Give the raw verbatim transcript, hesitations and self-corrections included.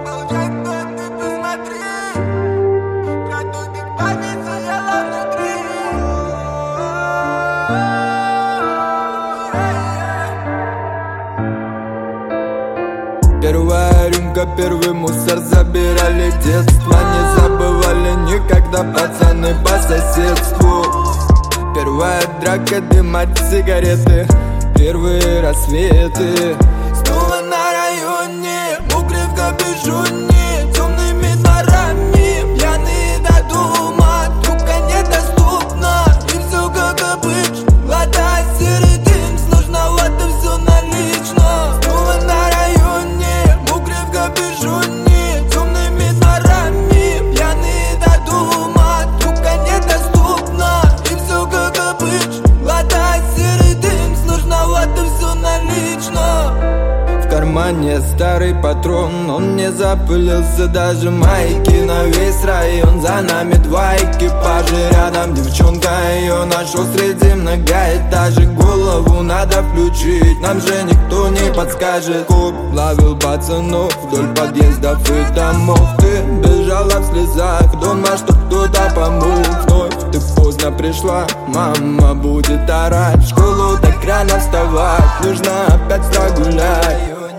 Первая рюмка, первый мусор забирали детство. Не забывали никогда пацаны по соседству. Первая драка, дым от сигареты, первые рассветы. Снова на районе, мокрый в капюшоне, темными дворами, пьяные до дома. Трубка недоступна, и все как обычно. Глотая серый дым, сложновато все налично. Снова на районе, мокрый в капюшоне, темными дворами, пьяные до дома. Трубка недоступна, и все как обычно. Глотая серый дым, сложновато все налично. В кармане старый патрон, он не запылился, даже майки. На весь район за нами два экипажа. Рядом девчонка, ее нашел среди многоэтажек. Голову надо включить, нам же никто не подскажет. Коп ловил пацанов вдоль подъездов и домов. Ты бежала в слезах дома, чтоб кто-то помог. Вновь ты поздно пришла, мама будет орать. В школу так рано вставать, нужно опять загулять.